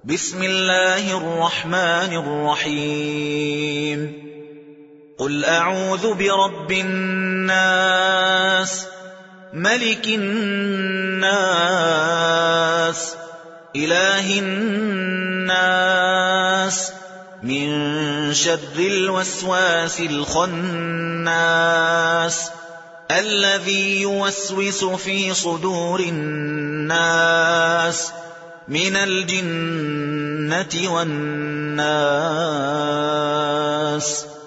بسم الله الرحمن الرحيم قل أعوذ برب الناس ملك الناس إله الناس من شر الوسواس الخناس الذي يوسوس في صدور الناس من الجنة والناس.